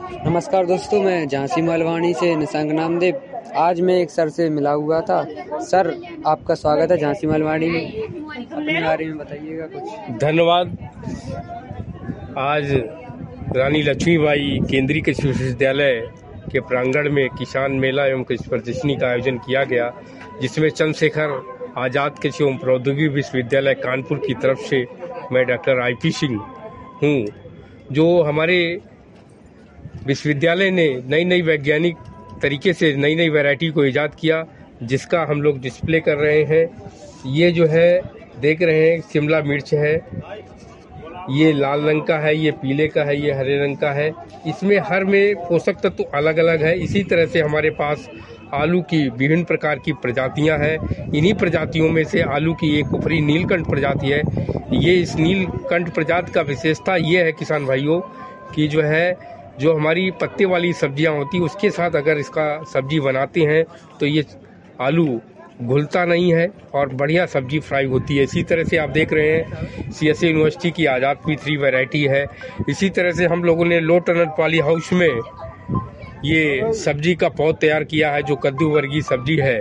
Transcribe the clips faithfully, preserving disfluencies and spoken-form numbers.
नमस्कार दोस्तों, मैं झांसी मालवानी से निशंक नामदेव। आज मैं एक सर से मिला हुआ था। सर, आपका स्वागत है झांसी मालवानी में। अपने बारे में बताइएगा कुछ। धन्यवाद। आज रानी लक्ष्मीबाई केंद्रीय कृषि विश्वविद्यालय के प्रांगण में किसान मेला एवं कृषि प्रदर्शनी का आयोजन किया गया, जिसमें चंद्रशेखर आजाद कृषि एवं प्रौद्योगिकी विश्वविद्यालय कानपुर की तरफ से मैं डॉक्टर आई पी सिंह हूँ। जो हमारे विश्वविद्यालय ने नई नई वैज्ञानिक तरीके से नई नई वैरायटी को ईजाद किया, जिसका हम लोग डिस्प्ले कर रहे हैं। ये जो है देख रहे हैं, शिमला मिर्च है, ये लाल रंग का है, ये पीले का है, ये हरे रंग का है। इसमें हर में पोषक तत्व तो अलग अलग है। इसी तरह से हमारे पास आलू की विभिन्न प्रकार की प्रजातियां हैं। इन्हीं प्रजातियों में से आलू की एक ऊपरी नीलकंठ प्रजाति है। ये इस नीलकंठ प्रजाति का विशेषता ये है किसान भाइयों कि जो है जो हमारी पत्ते वाली सब्जियां होती, उसके साथ अगर इसका सब्जी बनाते हैं तो ये आलू घुलता नहीं है और बढ़िया सब्जी फ्राई होती है। इसी तरह से आप देख रहे हैं सी एस यूनिवर्सिटी की आज़ाद पी थ्री वैरायटी है। इसी तरह से हम लोगों ने लो टनल पॉली हाउस में ये सब्जी का पौध तैयार किया है, जो कद्दू वर्गीय सब्जी है,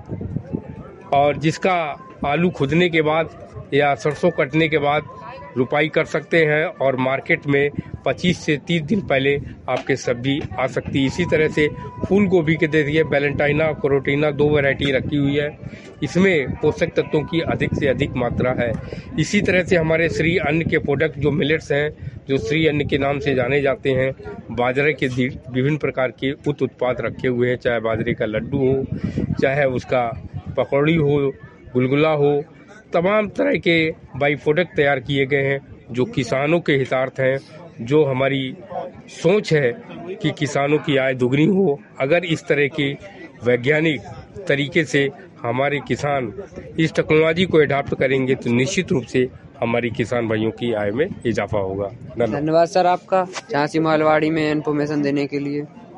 और जिसका आलू खुदने के बाद या सरसों कटने के बाद रुपाई कर सकते हैं और मार्केट में पच्चीस से तीस दिन पहले आपके सब्जी आ सकती है। इसी तरह से फूल गोभी के दे दिए वैलेंटाइना कोरोटीना दो वैरायटी रखी हुई है। इसमें पोषक तत्वों की अधिक से अधिक मात्रा है। इसी तरह से हमारे श्री अन्न के प्रोडक्ट जो मिलेट्स हैं, जो श्री अन्न के नाम से जाने जाते हैं, बाजरे के विभिन्न प्रकार के उत उत्पाद रखे हुए हैं, चाहे बाजरे का लड्डू हो, चाहे उसका पकौड़ी हो, गुलगुला हो, तमाम तरह के बाई प्रोडक्ट तैयार किए गए हैं जो किसानों के हितार्थ हैं। जो हमारी सोच है कि किसानों की आय दुगनी हो। अगर इस तरह की वैज्ञानिक तरीके से हमारे किसान इस टेक्नोलॉजी को अडॉप्ट करेंगे तो निश्चित रूप से हमारी किसान भाइयों की आय में इजाफा होगा। धन्यवाद सर आपका झांसी मालवाड़ी में इन्फॉर्मेशन देने के लिए।